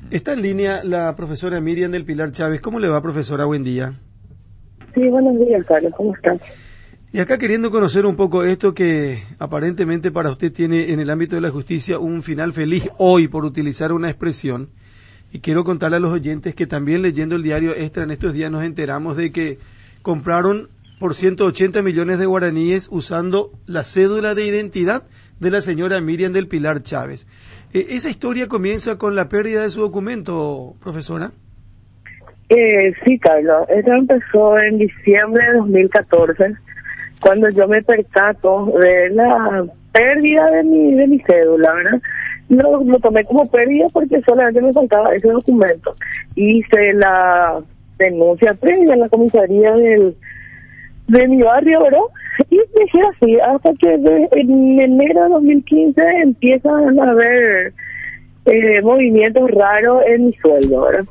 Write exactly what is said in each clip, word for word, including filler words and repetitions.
Está en línea la profesora Miriam del Pilar Chávez. ¿Cómo le va, profesora? Buen día. Sí, buenos días, Carlos. ¿Cómo estás? Y acá queriendo conocer un poco esto que aparentemente para usted tiene en el ámbito de la justicia un final feliz hoy, por utilizar una expresión. Y quiero contarle a los oyentes que también leyendo el diario Extra en estos días nos enteramos de que compraron por ciento ochenta millones de guaraníes usando la cédula de identidad de la señora Miriam del Pilar Chávez. Eh, ¿Esa historia comienza con la pérdida de su documento, profesora? Eh, sí, Carlos. Esto empezó en diciembre de dos mil catorce, cuando yo me percato de la pérdida de mi de mi cédula, ¿verdad? Lo, lo tomé como pérdida porque solamente me faltaba ese documento. Hice la denuncia previa en la comisaría del de mi barrio, ¿verdad? Y dejé así, hasta que de, en enero de dos mil quince empiezan a haber eh, movimientos raros en mi sueldo, ¿verdad?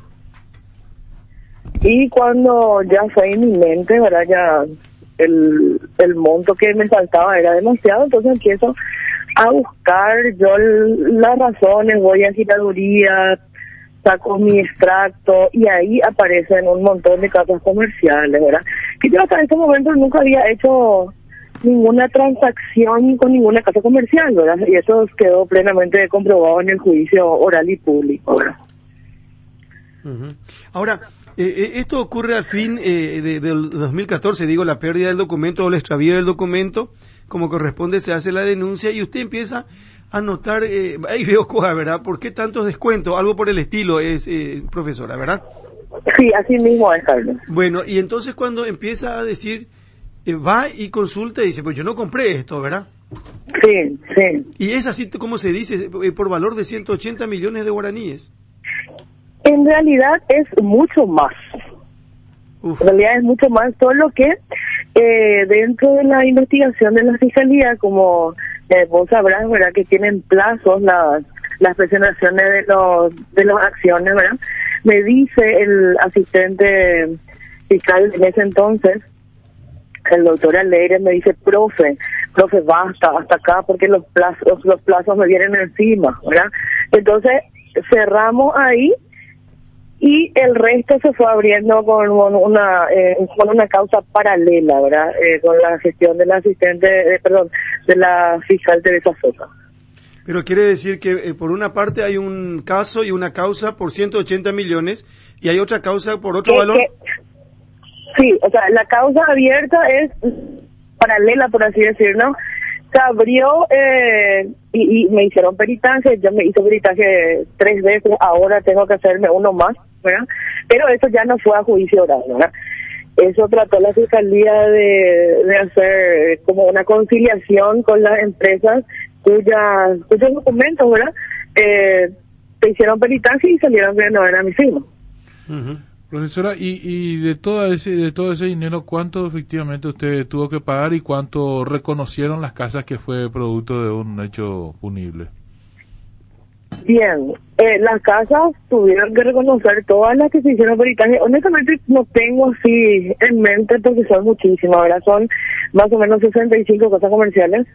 Y cuando ya fue inminente, ¿verdad? Ya el, el monto que me faltaba era demasiado, entonces empiezo a buscar yo el, las razones, voy a giraduría, saco mi extracto y ahí aparecen un montón de casas comerciales, ¿verdad? Que yo hasta ese momento nunca había hecho ninguna transacción con ninguna casa comercial, ¿verdad? Y eso quedó plenamente comprobado en el juicio oral y público, ¿verdad? Uh-huh. Ahora, eh, esto ocurre al fin eh, de, del dos mil catorce, digo, la pérdida del documento o el extravío del documento, como corresponde se hace la denuncia y usted empieza a notar, eh, ahí veo cosas, ¿verdad? ¿Por qué tantos descuentos? Algo por el estilo es, eh, profesora, ¿verdad? Sí, así mismo es, Carlos. Bueno, y entonces cuando empieza a decir, eh, va y consulta y dice, pues yo no compré esto, ¿verdad? Sí, sí. Y es así como se dice, eh, por valor de ciento ochenta millones de guaraníes. En realidad es mucho más. Uf. En realidad es mucho más, todo lo que eh, dentro de la investigación de la Fiscalía, como eh, vos sabrás, ¿verdad? Que tienen plazos las las presentaciones de los de las acciones, ¿verdad? Me dice el asistente fiscal en ese entonces, el doctor Aleire, me dice, profe, profe, basta, hasta acá, porque los plazos, los plazos me vienen encima, ¿verdad? Entonces, cerramos ahí, y el resto se fue abriendo con una eh, con una causa paralela, ¿verdad? Eh, con la gestión del asistente, eh, perdón, de la fiscal Teresa Sosa. Pero quiere decir que eh, por una parte hay un caso y una causa por ciento ochenta millones y hay otra causa por otro que, valor. Que, sí, o sea, la causa abierta es paralela, por así decirlo. Se abrió eh, y, y me hicieron peritaje, yo me hice peritaje tres veces, ahora tengo que hacerme uno más, ¿verdad? Pero eso ya no fue a juicio oral, ¿verdad? Eso trató la Fiscalía de, de hacer como una conciliación con las empresas cuyas, cuyos documentos, ¿verdad? Eh, se hicieron peritaje y salieron que no eran mis hijos. Uh-huh. Profesora, y, y de todo ese de todo ese dinero, ¿cuánto efectivamente usted tuvo que pagar y cuánto reconocieron las casas que fue producto de un hecho punible? Bien, eh, las casas tuvieron que reconocer todas las que se hicieron peritaje. Honestamente no tengo así en mente porque son muchísimas, ahora son más o menos sesenta y cinco casas comerciales.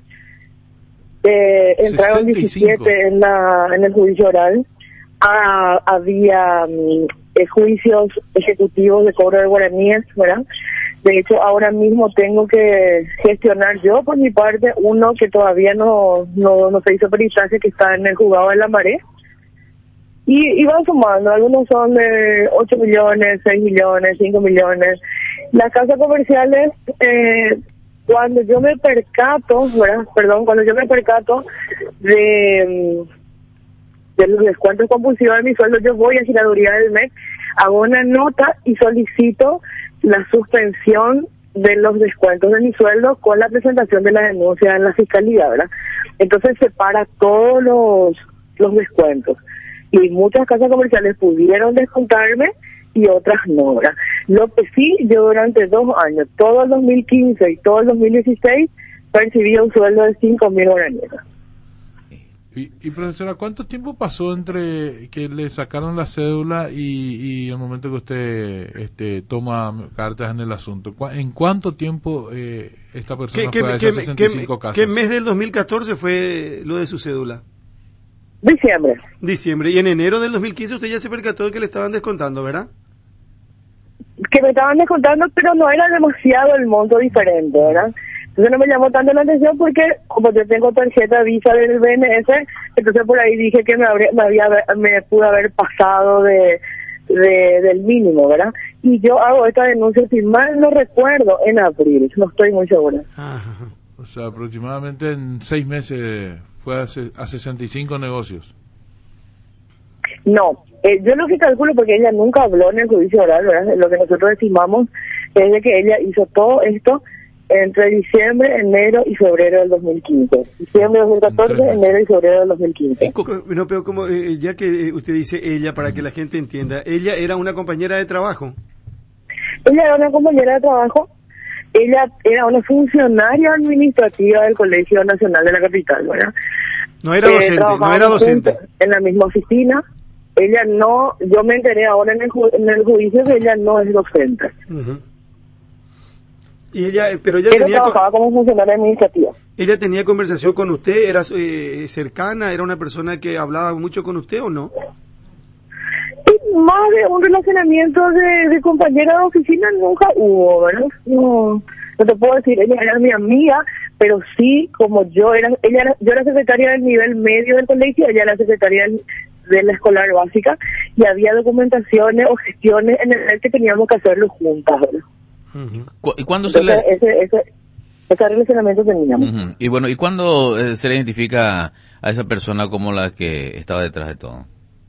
Eh, entraron diecisiete en la en el juicio oral. Ah, había um, eh, juicios ejecutivos de cobro de guaraníes, ¿verdad? De hecho, ahora mismo tengo que gestionar yo por mi parte uno que todavía no no, no se hizo peritaje, que está en el juzgado de La Maré. Y, y van sumando, algunos son de ocho millones, seis millones, cinco millones. Las casas comerciales, eh, cuando yo me percato, ¿verdad? Perdón, cuando yo me percato de... de los descuentos compulsivos de mi sueldo, yo voy a giraduría del M E C, hago una nota y solicito la suspensión de los descuentos de mi sueldo con la presentación de la denuncia en la fiscalía, ¿verdad? Entonces separa todos los, los descuentos. Y muchas casas comerciales pudieron descontarme y otras no, ¿verdad? Lo que sí, yo durante dos años, todo el dos mil quince y todo el dos mil dieciséis, percibí un sueldo de cinco mil guaraníes. Y, y profesora, ¿cuánto tiempo pasó entre que le sacaron la cédula y, y el momento que usted este, toma cartas en el asunto? ¿En cuánto tiempo eh, esta persona ¿Qué, fue qué, a esas qué, sesenta y cinco qué, casas? ¿Qué mes del dos mil catorce fue lo de su cédula? Diciembre. Diciembre. Y en enero del dos mil quince usted ya se percató de que le estaban descontando, ¿verdad? Que me estaban descontando, pero no era demasiado el monto diferente, ¿verdad? Entonces no me llamó tanto la atención porque como yo tengo tarjeta Visa del B N S, entonces por ahí dije que me habría, me había, me pude haber pasado de, de del mínimo, ¿verdad? Y yo hago esta denuncia, si mal no recuerdo, en abril, no estoy muy segura. Ajá. O sea, aproximadamente en seis meses fue a, a sesenta y cinco negocios. No, eh, yo lo que calculo, porque ella nunca habló en el juicio oral, ¿verdad? Lo que nosotros estimamos es de que ella hizo todo esto entre diciembre, enero y febrero del dos mil quince. Diciembre del dos mil catorce, enero y febrero del dos mil quince. No, pero como eh, ya que usted dice ella, para que la gente entienda, ella era una compañera de trabajo. Ella era una compañera de trabajo, ella era una funcionaria administrativa del Colegio Nacional de la Capital, ¿verdad? No era docente, eh, no era docente. En la misma oficina. Ella no, yo me enteré ahora en el, ju en el juicio que ella no es docente. Uh-huh. Y ella, pero ella, ella tenía trabajaba como funcionaria administrativa. ¿Ella tenía conversación con usted? ¿Era eh, cercana? ¿Era una persona que hablaba mucho con usted o no? Más de un relacionamiento de, de compañera de oficina nunca hubo, ¿verdad? No, no te puedo decir, ella era mi amiga, pero sí, como yo era, ella era, yo era secretaria del nivel medio del colegio, ella era secretaria del, de la escolar básica, y había documentaciones o gestiones en el que teníamos que hacerlo juntas, ¿verdad? Uh-huh. ¿Y cuándo se le... Ese, ese, ese relacionamiento teníamos. Uh-huh. Y bueno, ¿y cuándo eh, se le identifica a esa persona como la que estaba detrás de todo?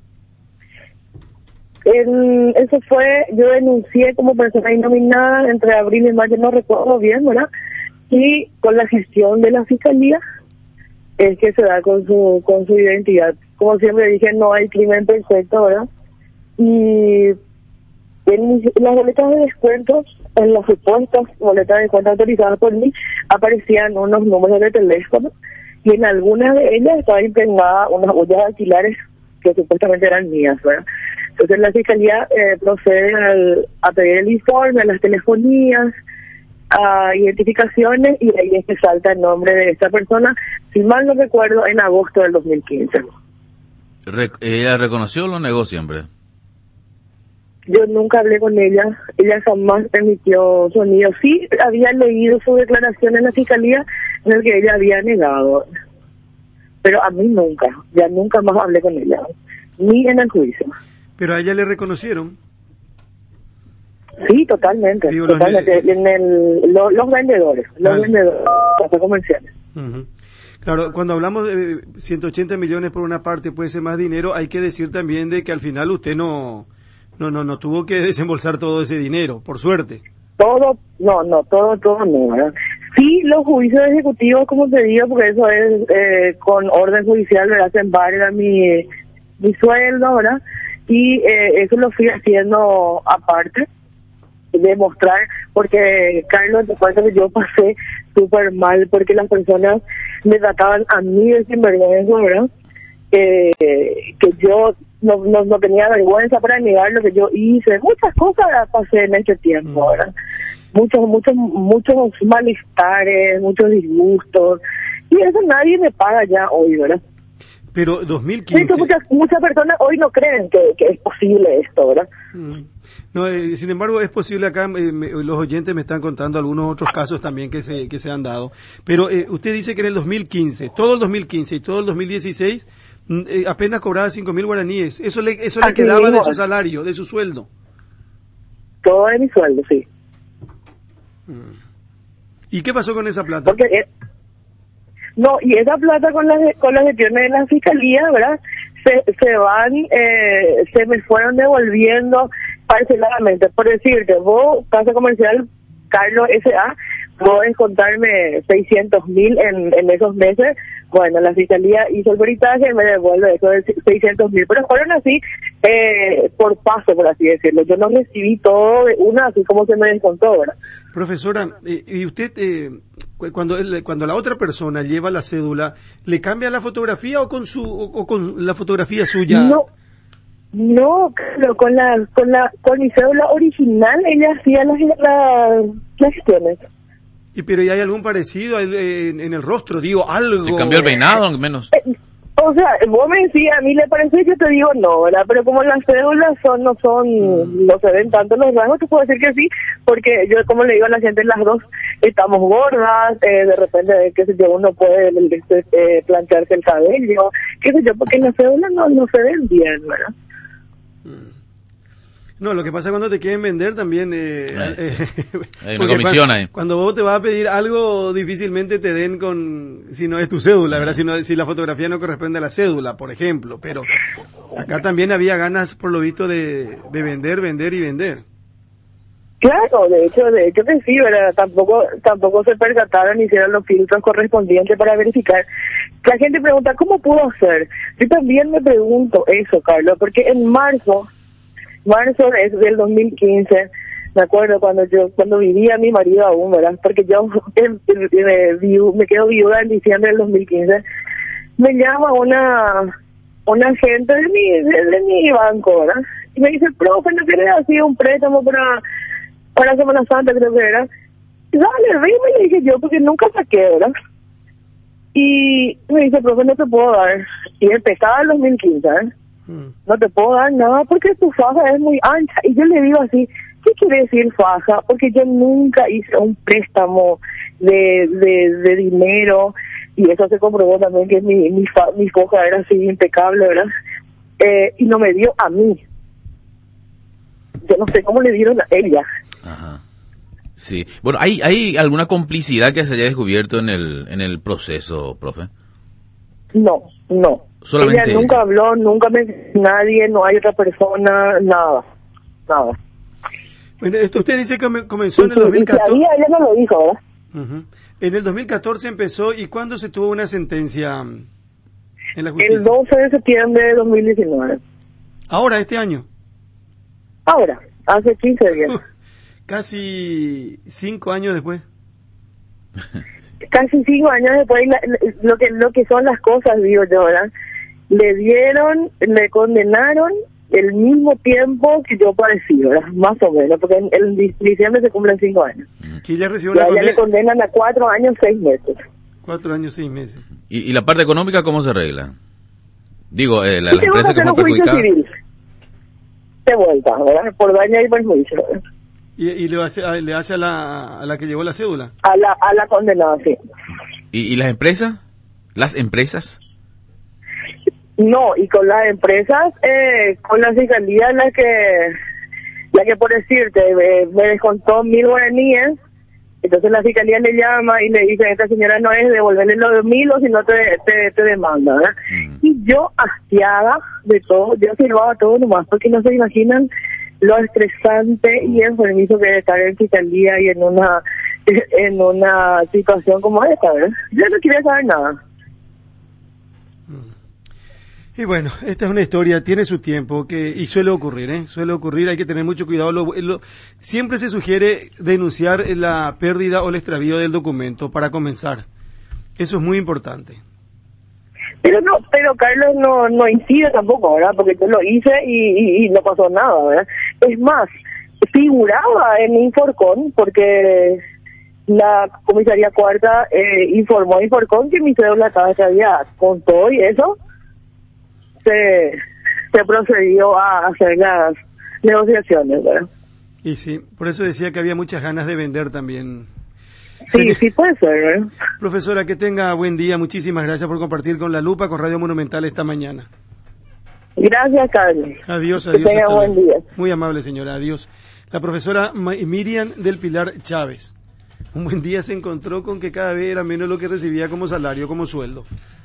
En, eso fue, yo denuncié como persona innominada entre abril y mayo, no recuerdo bien, ¿verdad? Y con la gestión de la fiscalía es que se da con su con su identidad. Como siempre dije, no hay crimen perfecto, ¿verdad? Y en las boletas de descuentos, en las supuestas boletas de descuento autorizadas por mí, aparecían unos números de teléfono y en algunas de ellas estaba impregnada unas huellas dactilares que supuestamente eran mías, ¿verdad? Entonces la fiscalía eh, procede al, a pedir el informe, a las telefonías, a identificaciones, y ahí es que salta el nombre de esta persona, si mal no recuerdo, en agosto del dos mil quince. Re ¿Ella reconoció o lo negó siempre? Yo nunca hablé con ella, ella jamás emitió sonido. Sí, había leído su declaración en la fiscalía en el que ella había negado, pero a mí nunca, ya nunca más hablé con ella, ni en el juicio. ¿Pero a ella le reconocieron? Sí, totalmente. Digo, totalmente. Los, en el, lo, los vendedores, los vale. vendedores, los comerciales. Uh-huh. Claro, cuando hablamos de ciento ochenta millones por una parte, puede ser más dinero, hay que decir también de que al final usted no no no no tuvo que desembolsar todo ese dinero, por suerte. Todo, no, no, todo, todo no, ¿verdad? Sí, los juicios ejecutivos, como te digo, porque eso es eh, con orden judicial, ¿verdad? Se embarga mi, mi sueldo, ¿verdad? Y eh, eso lo fui haciendo aparte, demostrar, porque Carlos, te cuento que yo pasé súper mal, porque las personas me trataban a mí de sinvergüenza, ¿verdad? Eh, que yo no, no, no tenía vergüenza para negar lo que yo hice, muchas cosas pasé en este tiempo, ¿verdad? Muchos, muchos, muchos malestares, muchos disgustos, y eso nadie me paga ya hoy, ¿verdad? Pero dos mil quince... Sí, muchas, muchas personas hoy no creen que, que es posible esto, ¿verdad? No, eh, sin embargo, es posible acá, eh, me, los oyentes me están contando algunos otros casos también que se que se han dado. Pero eh, usted dice que en el dos mil quince, todo el dos mil quince y todo el dos mil dieciséis, eh, apenas cobraba cinco mil guaraníes. Eso le eso le quedaba mismo de su salario, de su sueldo. Todo de mi sueldo, sí. ¿Y qué pasó con esa plata? Porque... Eh, No, y esa plata con las con las gestiones de la fiscalía, ¿verdad? Se, se van, eh, se me fueron devolviendo parceladamente. Por decirte, vos, casa comercial Carlos S A, vos descontarme seiscientos mil en, en esos meses. Bueno, la fiscalía hizo el peritaje y me devuelve eso de seiscientos mil. Pero fueron así, eh, por paso, por así decirlo. Yo no recibí todo de una, así como se me descontó, ¿verdad? Profesora, eh, ¿y usted... Eh... Cuando el, cuando la otra persona lleva la cédula, ¿le cambia la fotografía o con su o, o con la fotografía suya? No, no, claro, con la con la con mi cédula original ella hacía las las, las gestiones. Y pero ¿y hay algún parecido en, en el rostro? Digo, algo. ¿Se cambió el peinado, al menos? Eh, O sea, vos me decís, a mí le parece, yo te digo no, ¿verdad? Pero como las cédulas son, no son, mm. no se ven tanto los rasgos, te puedo decir que sí, porque yo, como le digo a la gente, las dos estamos gordas, eh, de repente, qué sé yo, uno puede eh, plancharse el cabello, qué sé yo, porque las cédulas no, no se ven bien, ¿verdad? Mm. No, lo que pasa cuando te quieren vender también... Eh, eh, Hay una comisión ahí. Cuando vos te vas a pedir algo, difícilmente te den con... Si no es tu cédula, ¿verdad? Si, no, si la fotografía no corresponde a la cédula, por ejemplo. Pero acá también había ganas, por lo visto, de, de vender, vender y vender. Claro, de hecho, de hecho que sí, ¿verdad? Tampoco, tampoco se percataron ni hicieron los filtros correspondientes para verificar. La gente pregunta, ¿cómo pudo hacer? Yo también me pregunto eso, Carlos, porque en marzo... Marzo es del dos mil quince, me acuerdo cuando yo cuando vivía mi marido aún, ¿verdad? Porque yo me, me quedo viuda en diciembre del dos mil quince. Me llama una una agente de mi de, de mi banco, ¿verdad? Y me dice, profe, ¿no querés así un préstamo para para Semana Santa, creo que era? Y dale, dime, le dije yo, porque nunca saqué, ¿verdad? Y me dice, profe, no te puedo dar. Y empezaba el dos mil quince, ¿eh? No te puedo dar nada porque tu faja es muy ancha. Y yo le digo así, ¿qué quiere decir faja? Porque yo nunca hice un préstamo de de, de dinero, y eso se comprobó también que mi mi, fa, mi faja era así impecable, ¿verdad? Eh, y no me dio a mí. Yo no sé cómo le dieron a ella. Ajá. Sí. Bueno, ¿hay hay alguna complicidad que se haya descubierto en el en el proceso, profe? No, no. Solamente ella nunca ella. habló, nunca me nadie, no hay otra persona, nada, nada. Bueno, esto usted dice que comenzó en el dos mil catorce. Sabía, ella no lo dijo, ¿verdad? Uh-huh. En el dos mil catorce empezó, ¿y cuándo se tuvo una sentencia en la justicia? El doce de septiembre de dos mil diecinueve. ¿Ahora, este año? Ahora, hace quince días. Uh, casi cinco años después. Casi cinco años después, la, lo que lo que son las cosas, digo yo, ¿verdad? Le dieron, le condenaron el mismo tiempo que yo padecí, ¿verdad? Más o menos, porque en, en diciembre se cumplen cinco años. Que ella recibió una condena. Ya le condenan a cuatro años, seis meses. Cuatro años, seis meses. ¿Y, y la parte económica cómo se arregla? Digo, eh, la, la empresa que fue perjudicada. De vuelta, ¿verdad? Por daño y perjuicio, ¿verdad? ¿Y, y le hace, le hace a, la, a la que llevó la cédula? A la, a la condenada, sí. ¿Y, ¿Y las empresas? ¿Las empresas? No, y con las empresas, eh, con la fiscalía, la que, la que por decirte, eh, me descontó mil guaraníes, entonces la fiscalía le llama y le dice, esta señora no es devolverle los mil o si no te, te, te demanda, ¿verdad? Mm. Y yo, hastiada de todo, yo firmaba todo nomás, porque no se imaginan lo estresante y enfermizo que es estar en fiscalía y en una en una situación como esta, ¿verdad? Yo no quería saber nada. Y bueno, esta es una historia, tiene su tiempo, que y suele ocurrir, ¿eh? Suele ocurrir, hay que tener mucho cuidado. Lo, lo, siempre se sugiere denunciar la pérdida o el extravío del documento para comenzar. Eso es muy importante. Pero no, pero Carlos no no incide tampoco, ¿verdad? Porque yo lo hice y, y, y no pasó nada, ¿verdad? Es más, figuraba en Inforcon porque la comisaría cuarta eh, informó a Inforcon que mi cédula estaba extraviada. Con todo y eso, se, se procedió a hacer las negociaciones, ¿verdad? Y sí, por eso decía que había muchas ganas de vender también. Sí, sí, sí puede ser, ¿eh? Profesora, que tenga buen día. Muchísimas gracias por compartir con La Lupa, con Radio Monumental esta mañana. Gracias, Carlos. Adiós, adiós. Que tenga buen día. Muy amable, señora. Adiós. La profesora Miriam del Pilar Chávez. Un buen día se encontró con que cada vez era menos lo que recibía como salario, como sueldo.